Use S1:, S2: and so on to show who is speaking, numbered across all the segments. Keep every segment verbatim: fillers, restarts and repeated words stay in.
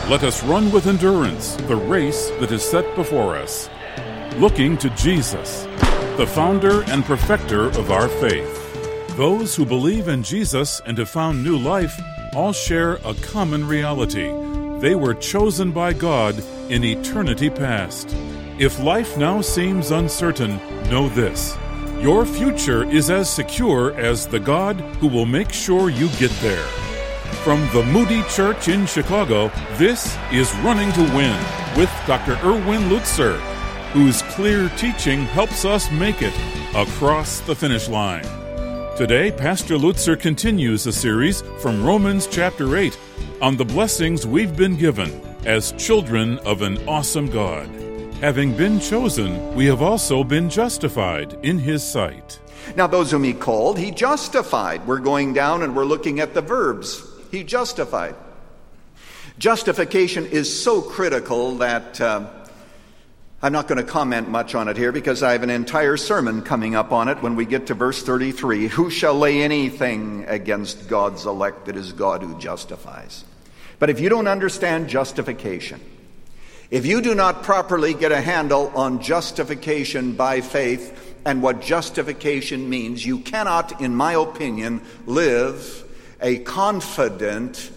S1: Let us run with endurance the race that is set before us, looking to Jesus, the founder and perfecter of our faith. Those who believe in Jesus and have found new life all share a common reality. They were chosen by God in eternity past. If life now seems uncertain, know this: your future is as secure as the God who will make sure you get there. From the Moody Church in Chicago, this is Running to Win with Doctor Erwin Lutzer, whose clear teaching helps us make it across the finish line. Today, Pastor Lutzer continues a series from Romans chapter eight on the blessings we've been given as children of an awesome God. Having been chosen, we have also been justified in His sight.
S2: Now, those whom He called, He justified. We're going down and we're looking at the verbs. He justified. Justification is so critical that uh, I'm not going to comment much on it here because I have an entire sermon coming up on it when we get to verse thirty-three. Who shall lay anything against God's elect? It is God who justifies. But if you don't understand justification, if you do not properly get a handle on justification by faith and what justification means, you cannot, in my opinion, live a confident,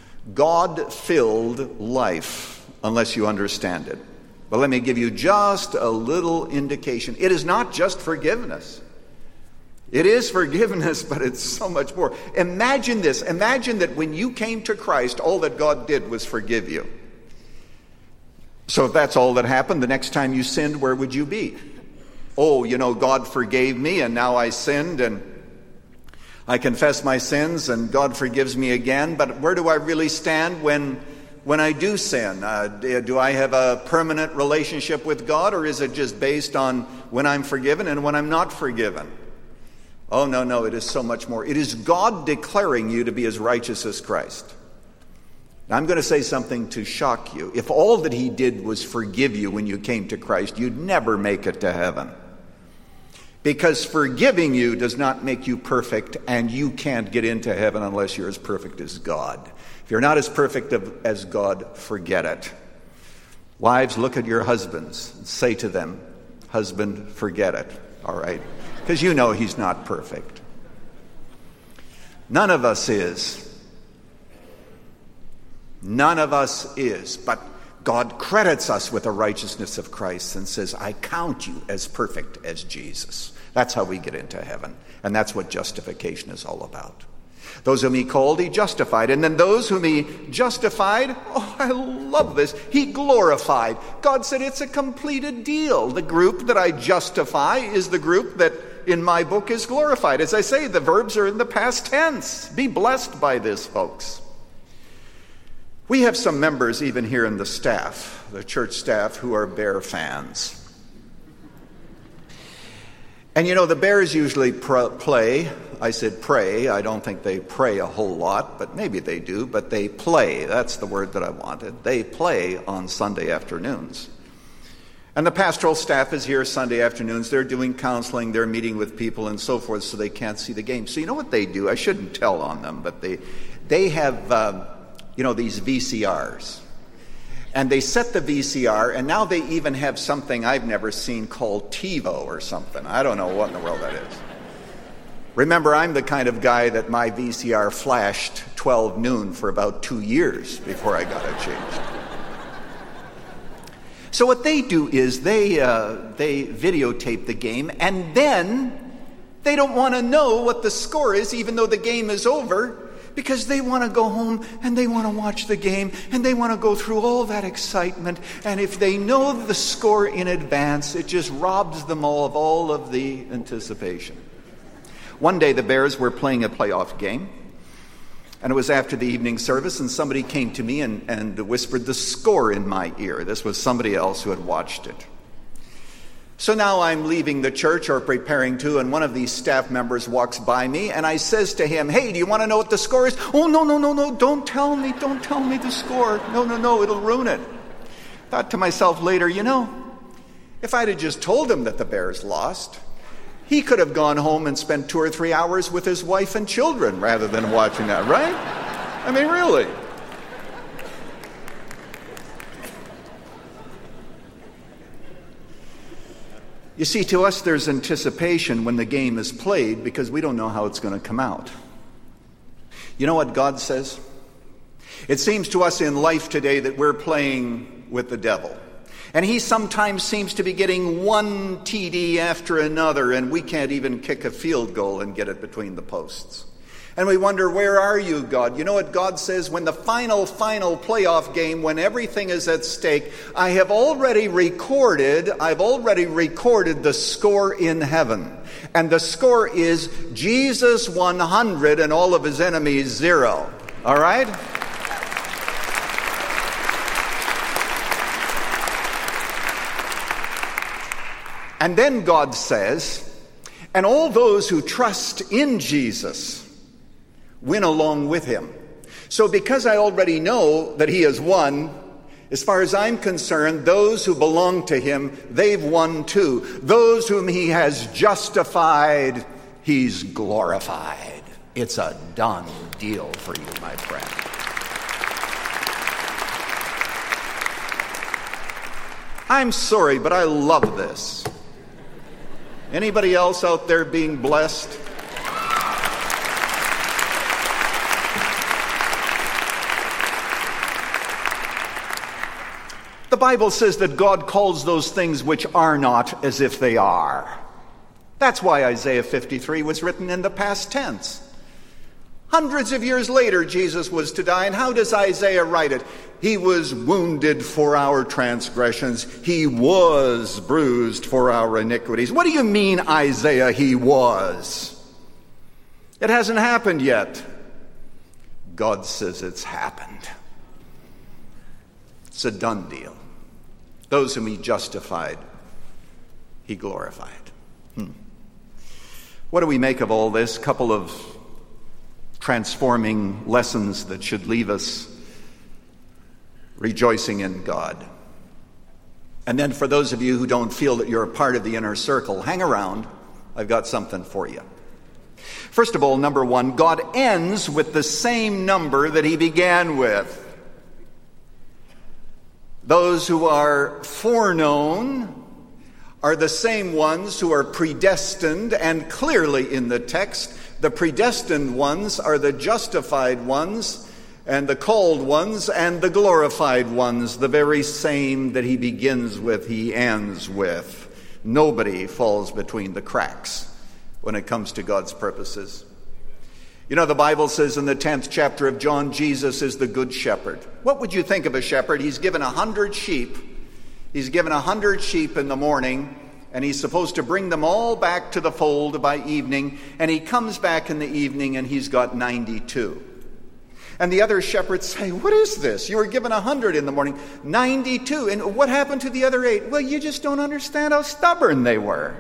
S2: God-filled life unless you understand it. But let me give you just a little indication. It is not just forgiveness. It is forgiveness, but it's so much more. Imagine this. Imagine that when you came to Christ, all that God did was forgive you. So if that's all that happened, the next time you sinned, where would you be? Oh, you know, God forgave me, and now I sinned, and I confess my sins, and God forgives me again. But where do I really stand when when I do sin? Uh, do I have a permanent relationship with God, or is it just based on when I'm forgiven and when I'm not forgiven? Oh, no, no, it is so much more. It is God declaring you to be as righteous as Christ. Now, I'm going to say something to shock you. If all that He did was forgive you when you came to Christ, you'd never make it to heaven. Because forgiving you does not make you perfect, and you can't get into heaven unless you're as perfect as God. If you're not as perfect as God, forget it. Wives, look at your husbands and say to them, husband, forget it, all right? Because you know he's not perfect. None of us is. None of us is, but God credits us with the righteousness of Christ and says, I count you as perfect as Jesus. That's how we get into heaven. And that's what justification is all about. Those whom He called, He justified. And then those whom He justified, oh, I love this, He glorified. God said it's a completed deal. The group that I justify is the group that in my book is glorified. As I say, the verbs are in the past tense. Be blessed by this, folks. We have some members even here in the staff, the church staff, who are Bear fans. And you know, the Bears usually pr- play, I said pray, I don't think they pray a whole lot, but maybe they do, but they play, that's the word that I wanted. They play on Sunday afternoons. And the pastoral staff is here Sunday afternoons, they're doing counseling, they're meeting with people and so forth, so they can't see the game. So you know what they do? I shouldn't tell on them, but they, they have... Uh, You know, these V C Rs. And they set the V C R, and now they even have something I've never seen called TiVo or something. I don't know what in the world that is. Remember, I'm the kind of guy that my V C R flashed twelve noon for about two years before I got it changed. So what they do is they, uh, they videotape the game, and then they don't want to know what the score is, even though the game is over, because they want to go home and they want to watch the game and they want to go through all that excitement. And if they know the score in advance, it just robs them all of all of the anticipation. One day the Bears were playing a playoff game, and it was after the evening service, and somebody came to me and, and whispered the score in my ear. This was somebody else who had watched it. So now I'm leaving the church or preparing to, and one of these staff members walks by me, and I says to him, hey, do you want to know what the score is? Oh, no, no, no, no, don't tell me, don't tell me the score. No, no, no, it'll ruin it. Thought to myself later, you know, if I'd have just told him that the Bears lost, he could have gone home and spent two or three hours with his wife and children rather than watching that, right? I mean, really. You see, to us there's anticipation when the game is played because we don't know how it's going to come out. You know what God says? It seems to us in life today that we're playing with the devil. And he sometimes seems to be getting one T D after another, and we can't even kick a field goal and get it between the posts. And we wonder, where are you, God? You know what God says? When the final, final playoff game, when everything is at stake, I have already recorded, I've already recorded the score in heaven. And the score is Jesus one hundred and all of his enemies zero. All right? And then God says, and all those who trust in Jesus win along with him. So because I already know that he has won, as far as I'm concerned, those who belong to him, they've won too. Those whom he has justified, he's glorified. It's a done deal for you, my friend. I'm sorry, but I love this. Anybody else out there being blessed? The Bible says that God calls those things which are not as if they are. That's why Isaiah fifty-three was written in the past tense. Hundreds of years later, Jesus was to die, and how does Isaiah write it? He was wounded for our transgressions. He was bruised for our iniquities. What do you mean, Isaiah, he was? It hasn't happened yet. God says it's happened. It's a done deal. Those whom he justified, he glorified. Hmm. What do we make of all this? Couple of transforming lessons that should leave us rejoicing in God. And then for those of you who don't feel that you're a part of the inner circle, hang around. I've got something for you. First of all, number one, God ends with the same number that he began with. Those who are foreknown are the same ones who are predestined, and clearly in the text, the predestined ones are the justified ones, and the called ones, and the glorified ones, the very same that he begins with, he ends with. Nobody falls between the cracks when it comes to God's purposes. You know, the Bible says in the tenth chapter of John, Jesus is the good shepherd. What would you think of a shepherd? He's given a hundred sheep. He's given a hundred sheep in the morning, and he's supposed to bring them all back to the fold by evening, and he comes back in the evening and he's got ninety-two. And the other shepherds say, what is this? You were given a hundred in the morning, ninety-two. And what happened to the other eight? Well, you just don't understand how stubborn they were.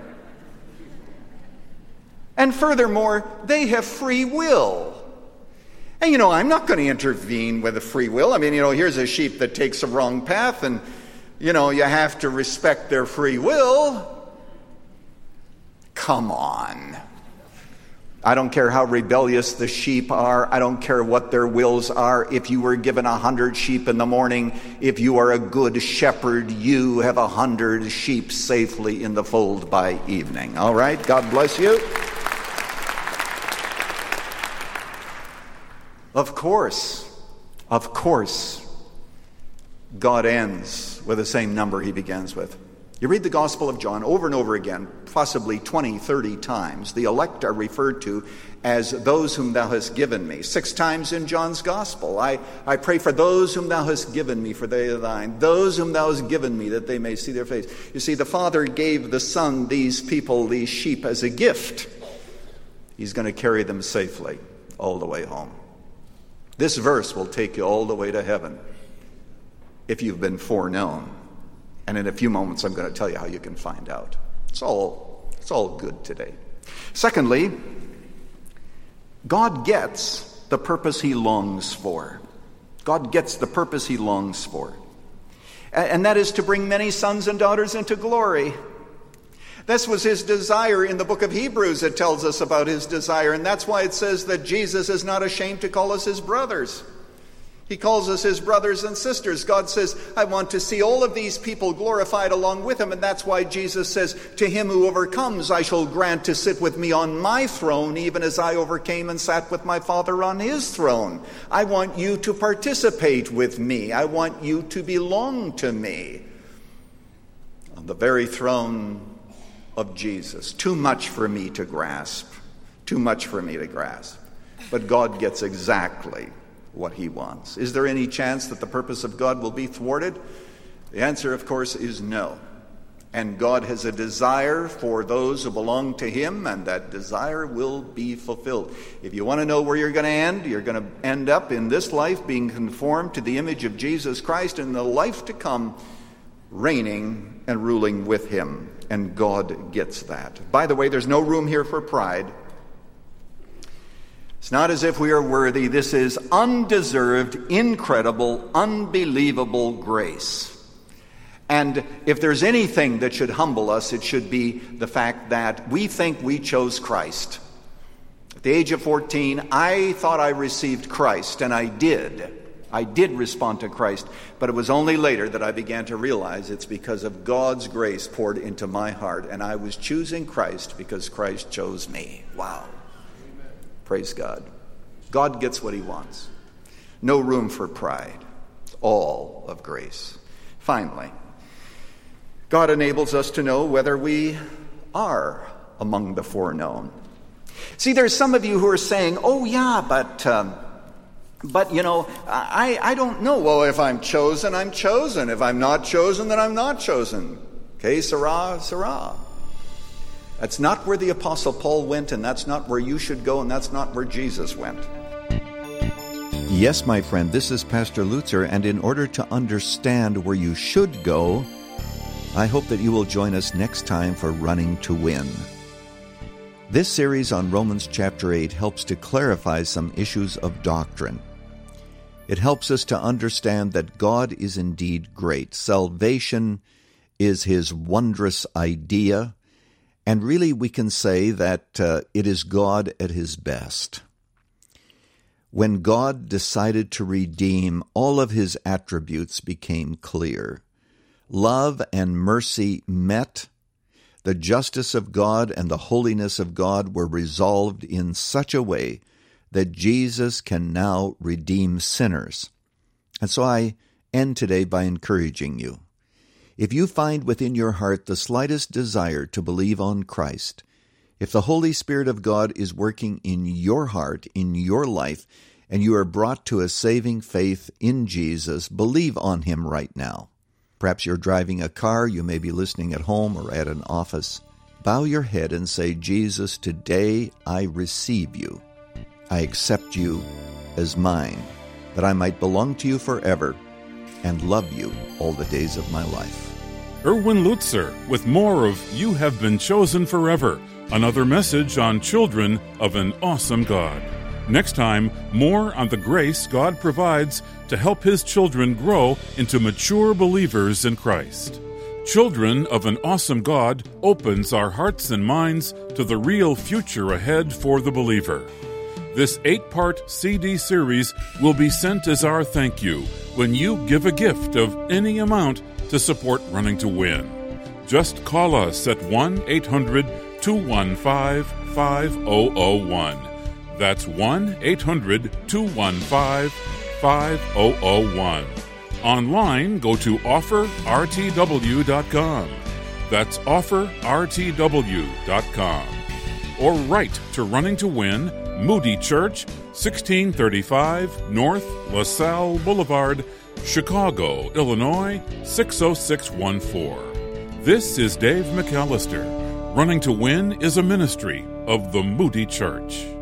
S2: And furthermore, they have free will. And, you know, I'm not going to intervene with a free will. I mean, you know, here's a sheep that takes a wrong path, and, you know, you have to respect their free will. Come on. I don't care how rebellious the sheep are. I don't care what their wills are. If you were given a hundred sheep in the morning, if you are a good shepherd, you have a hundred sheep safely in the fold by evening. All right? God bless you. Of course, of course, God ends with the same number he begins with. You read the Gospel of John over and over again, possibly twenty, thirty times. The elect are referred to as those whom thou hast given me. Six times in John's Gospel. I, I pray for those whom thou hast given me, for they are thine. Those whom thou hast given me, that they may see their face. You see, the Father gave the Son these people, these sheep, as a gift. He's going to carry them safely all the way home. This verse will take you all the way to heaven if you've been foreknown. And in a few moments, I'm going to tell you how you can find out. It's all, it's all good today. Secondly, God gets the purpose he longs for. God gets the purpose he longs for. And that is to bring many sons and daughters into glory. This was his desire. In the book of Hebrews, it tells us about his desire. And that's why it says that Jesus is not ashamed to call us his brothers. He calls us his brothers and sisters. God says, I want to see all of these people glorified along with him. And that's why Jesus says, to him who overcomes, I shall grant to sit with me on my throne, even as I overcame and sat with my Father on his throne. I want you to participate with me. I want you to belong to me. On the very throne of Jesus. Too much for me to grasp. Too much for me to grasp. But God gets exactly what he wants. Is there any chance that the purpose of God will be thwarted? The answer, of course, is no. And God has a desire for those who belong to him, and that desire will be fulfilled. If you want to know where you're going to end, you're going to end up in this life being conformed to the image of Jesus Christ, and the life to come reigning and ruling with him. And God gets that. By the way, there's no room here for pride. It's not as if we are worthy. This is undeserved, incredible, unbelievable grace. And if there's anything that should humble us, it should be the fact that we think we chose Christ. At the age of fourteen, I thought I received Christ, and I did. I did respond to Christ, but it was only later that I began to realize it's because of God's grace poured into my heart, and I was choosing Christ because Christ chose me. Wow. Praise God. God gets what he wants. No room for pride. It's all of grace. Finally, God enables us to know whether we are among the foreknown. See, there's some of you who are saying, oh yeah, but, um, but you know, I, I don't know. Well, if I'm chosen, I'm chosen. If I'm not chosen, then I'm not chosen. Okay, Sarah, Sarah. That's not where the Apostle Paul went, and that's not where you should go, and that's not where Jesus went.
S3: Yes, my friend, this is Pastor Lutzer, and in order to understand where you should go, I hope that you will join us next time for Running to Win. This series on Romans chapter eight helps to clarify some issues of doctrine. It helps us to understand that God is indeed great. Salvation is his wondrous idea. And really, we can say that uh, it is God at his best. When God decided to redeem, all of his attributes became clear. Love and mercy met. The justice of God and the holiness of God were resolved in such a way that Jesus can now redeem sinners. And so I end today by encouraging you. If you find within your heart the slightest desire to believe on Christ, if the Holy Spirit of God is working in your heart, in your life, and you are brought to a saving faith in Jesus, believe on him right now. Perhaps you're driving a car, you may be listening at home or at an office. Bow your head and say, Jesus, today I receive you. I accept you as mine, that I might belong to you forever and love you all the days of my life.
S1: Erwin Lutzer with more of You Have Been Chosen Forever, another message on children of an awesome God. Next time, more on the grace God provides to help his children grow into mature believers in Christ. Children of an Awesome God opens our hearts and minds to the real future ahead for the believer. This eight-part C D series will be sent as our thank you when you give a gift of any amount to support Running to Win. Just call us at one eight hundred two one five five zero zero one. That's one eight hundred two one five five zero zero one. Online, go to offer r t w dot com. That's offer r t w dot com. Or write to Running to Win, Moody Church, sixteen thirty-five North LaSalle Boulevard, Chicago, Illinois, six oh six one four. This is Dave McAllister. Running to Win is a ministry of the Moody Church.